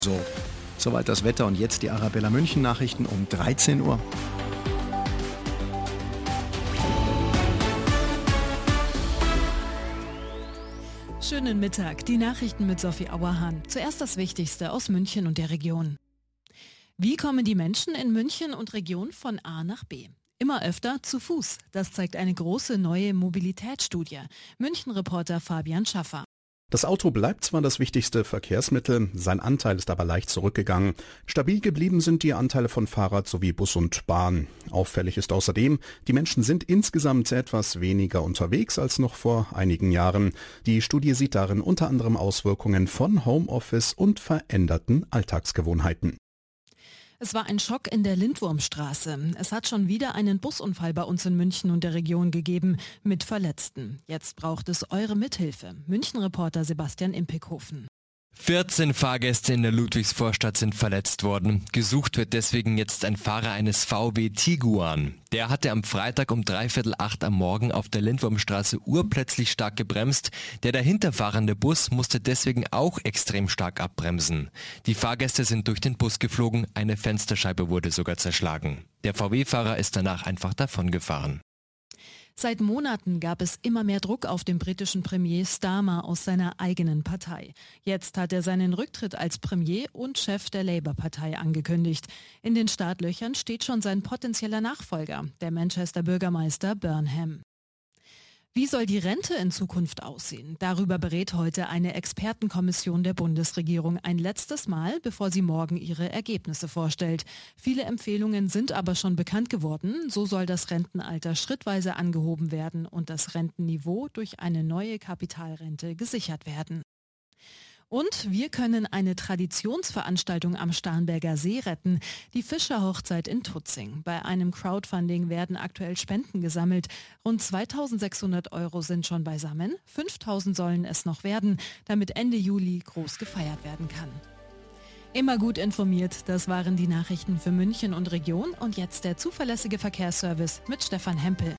So, soweit das Wetter und jetzt die Arabella München Nachrichten um 13 Uhr. Schönen Mittag, die Nachrichten mit Sophie Auerhahn. Zuerst das Wichtigste aus München und der Region. Wie kommen die Menschen in München und Region von A nach B? Immer öfter zu Fuß. Das zeigt eine große neue Mobilitätsstudie. München-Reporter Fabian Schaffer. Das Auto bleibt zwar das wichtigste Verkehrsmittel, sein Anteil ist aber leicht zurückgegangen. Stabil geblieben sind die Anteile von Fahrrad sowie Bus und Bahn. Auffällig ist außerdem, die Menschen sind insgesamt etwas weniger unterwegs als noch vor einigen Jahren. Die Studie sieht darin unter anderem Auswirkungen von Homeoffice und veränderten Alltagsgewohnheiten. Es war ein Schock in der Lindwurmstraße. Es hat schon wieder einen Busunfall bei uns in München und der Region gegeben, mit Verletzten. Jetzt braucht es eure Mithilfe. München-Reporter Sebastian Impekhofen. 14 Fahrgäste in der Ludwigsvorstadt sind verletzt worden. Gesucht wird deswegen jetzt ein Fahrer eines VW Tiguan. Der hatte am Freitag um 7:45 am Morgen auf der Lindwurmstraße urplötzlich stark gebremst. Der dahinterfahrende Bus musste deswegen auch extrem stark abbremsen. Die Fahrgäste sind durch den Bus geflogen, eine Fensterscheibe wurde sogar zerschlagen. Der VW-Fahrer ist danach einfach davongefahren. Seit Monaten gab es immer mehr Druck auf den britischen Premier Starmer aus seiner eigenen Partei. Jetzt hat er seinen Rücktritt als Premier und Chef der Labour-Partei angekündigt. In den Startlöchern steht schon sein potenzieller Nachfolger, der Manchester Bürgermeister Burnham. Wie soll die Rente in Zukunft aussehen? Darüber berät heute eine Expertenkommission der Bundesregierung ein letztes Mal, bevor sie morgen ihre Ergebnisse vorstellt. Viele Empfehlungen sind aber schon bekannt geworden. So soll das Rentenalter schrittweise angehoben werden und das Rentenniveau durch eine neue Kapitalrente gesichert werden. Und wir können eine Traditionsveranstaltung am Starnberger See retten, die Fischerhochzeit in Tutzing. Bei einem Crowdfunding werden aktuell Spenden gesammelt. Rund 2.600 € sind schon beisammen, 5.000 sollen es noch werden, damit Ende Juli groß gefeiert werden kann. Immer gut informiert, das waren die Nachrichten für München und Region und jetzt der zuverlässige Verkehrsservice mit Stefan Hempel.